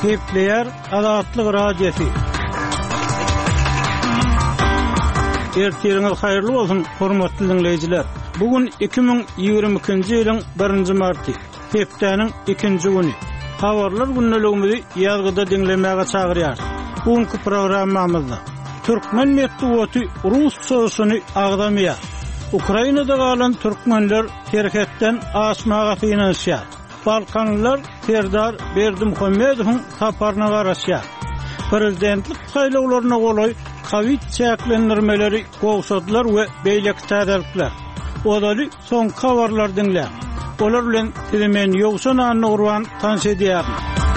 Kepler Azatlyk Radiosu. Ertiriniz hayırlı bolsun, hormatly dinleyijiler. Bugün 2022-nji ýylyň 1-nji marty, hepdeniň 2-nji güni. Habarlar günneligimizi ýazgyda dinlemäge çagyrýar. Bugünkü programmamyzda Türkmen medeniýeti Rus sosuny agdamýar. Ukrainada galan türkmenler terhetden aşmaga synanýar. Balkanlar Serdar Berdimuhammedowyň saparyna garaşýar. Prezidentlik saýlawlaryna golay Covid çäklendirmeleri gowşadylar we beýlek täderlikler. Odaly soň habarlar dinlä. Olar bilen tilemen ýogşan anyny urwan tanş edýär.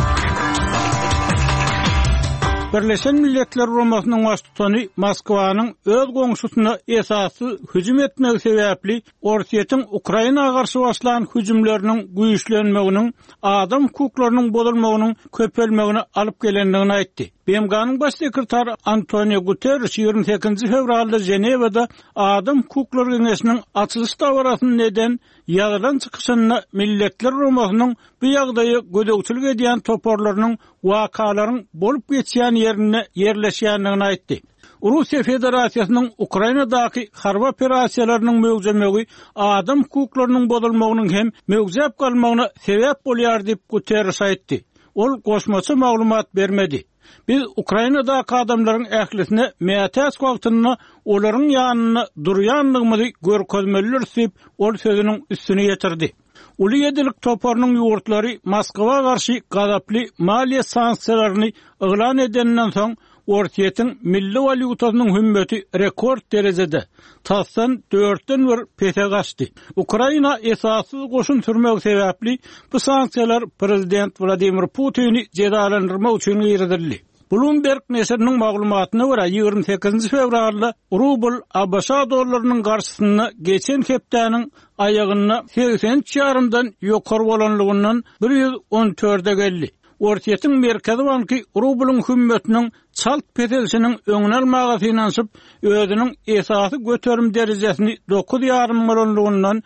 Birleşen Milletler Romasynyň başçysy Moskwanyň öz goňşusyna esasy hüjüm etmegi sebäpli Orsiýetin Ukrainaga garşy başlanan hüjümleriniň güýçlenmeginiň adam hukuklarynyň bozulmagynyň köpelmegine alyp gelendigini aýtdy. BMG'nın baş sekretary Antonio Guterres 28 fevralda Jenewada Adam Hukukları Geňeşiniň açylyş dawrasyny neden ýagdan çykyşyna Milletler Romasynyň bu ýagdaýy gödekçilik edýän toporlarynyň wakalaryň bolup geçýän ýerine ýerleşýändigini aýtdy. Russiýa Federasiýasynyň Ukrainadaky harba operasiýalarynyň mögzemegi adam hukuklarynyň bozulmagynyň hem mögzep galmagyna sebäp bolýar diýip Guterres aýtdy. Ol goşmaça maglumat bermedi. Biz Ukrainadaky adamlaryň ählisine mätäs wagtyny olaryň ýanyna durýanlygymyzy görkezmeliler diýip ol sözüniň üstüne ýetirdi. Uly ýedilik toparynyň ýurtlary Moskwa garşy gazaply maliýe sanksiýalaryny elan edenden soň Orsiýetiň milli valyutasynyň hümmeti rekord derejede tasdan 4-den bir pete gaçdy. Ukraina esassız goşun sürmek sebäpli bu sanksiýalar prezident Vladimir Putyny jedalandyrmak üçin ýerdirildi. Bloomberg neşriniň maglumatyna görä 28 fevralda rubl ABŞ dollarynyň garşysyna geçen hepdeniň aýagyna 80 ýarymdan ýokary bolanlygyndan 114-de geldi. Orsiýetiň Merkezi Banky rublyň hümmetiniň çalt petelişiniň öňüne almagy synanyp özüniň esasy göterim derejesini 9,5 millionlygyndan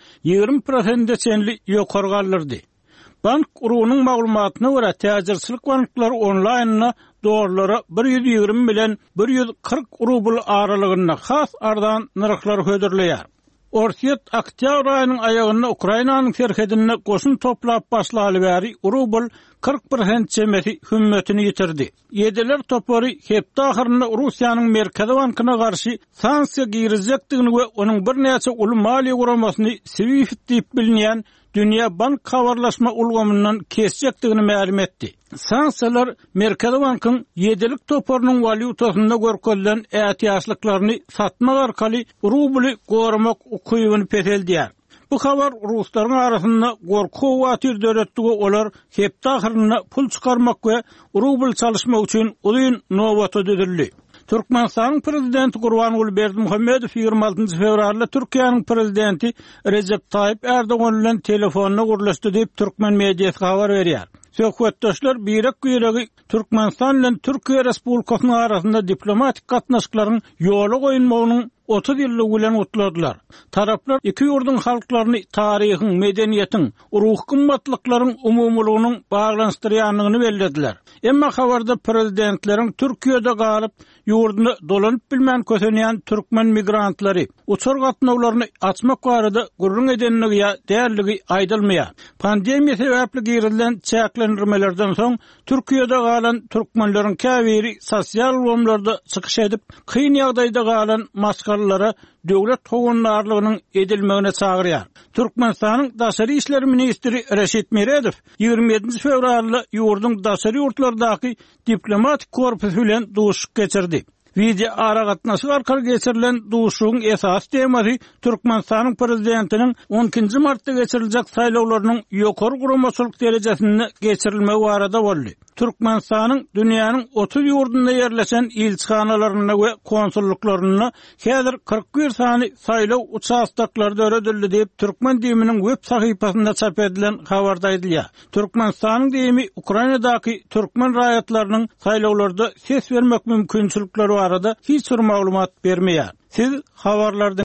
20% çenli ýokary galdyrdy. Bank urunyň maglumatyna görä täjirçilik banklary onlaýnyna dollara 120 bilen 140 rubl aralygyna has ardan narxlar hödürleýär. Orsiýet oktyabr aýynyň aýagyna Ukrainanyň terhedine goşun toplap başlaly bäri rubl 40% çemeti hümmetini ýitirdi. Ýediler topary hepde ahyryna Russiýanyň Merkezi Bankyna garşy sanksiýa girizekdigini we onuň bir näçe uly maliýe guramasyny SWIFT diýip bilinýän Dünýä bank habarlaşma ulgamyndan kesjekdigini ma'lum etdi. Sanksiýalar Merkezi Bankyň ýedilik toparynyň valyutasynda görkezlen ätiýaçlyklaryny satmak arkaly rubly goramak ukybyny peteldiýär. Bu habar ruslaryň arasynda gorku watyr döretdi we olar hepde ahyryna pul çykarmak we rubl çalışmak üçin uzun nowata düzüldi. Türkmenistanyň prezidenti Gurbanuly Berdimuhammedow 26 fevralda Türkiýanyň prezidenti Recep Tayyip Erdogan bilen telefonna gurlaşdy diýip türkmen mediýasy habar berýär. Söhbetdeşler birek güýregi Türkmenistan bilen Türkiýe Respublikasynyň arasynda diplomatik gatnaşyklaryň ýoly goýulmagynyň 30 ýyllygy bilen utladylar. Taraplar iki ýurdun halklaryny taryhyň, medeniýetiň, ruh gymmatlyklaryň umumlygynyň baglanşdyrýanlygyny bellediler. Emma habarda prezidentleriň Türkiýede galyp ýurduny dolanyp bilmän kösenýän türkmen migrantlary uçur gatnawlaryny açmak barada gurrun edenligi ýa därligi aýdylmaýar. Pandemiýa sebäpli girilen çäklendirmelerden soň Türkiýede galan türkmenleriň käbiri sosial ulgamlarda çykyş edip kyn ýagdaýda galan maskarlara döwlet hogunlarlygynyň edilmegine çagyrýar. Türkmenistanyň daşary işleri ministri Reşit Meredow 27 fevralda ýurduň daşary ýurtlardaky diplomatik korpus bilen duşuk geçirdi. Video ara gatnaşyk arkaly geçirilen duşugyň esas temasy Türkmenistanyň prezidentiniň 12 martda geçiriljek saýlawlarynyň ýokary guramaçylyk derejesine geçirilmegi barada boldy. Türkmenistanyň dünýäniň 30 ýurdunda ýerleşen elçixanalaryna we konsulluklaryna häzir 41 sany saýlaw uçaşdaklary öredildi diýip Türkmen diýiminiň web sahypasynda çap edilen habarda aýdylýar. Türkmenistanyň diýimi Ukrainadaky türkmen raýatlarynyň saýlawlarda ses bermek mümkinçilikleri barada hiç bir maglumat bermeýär. Siz habarlardan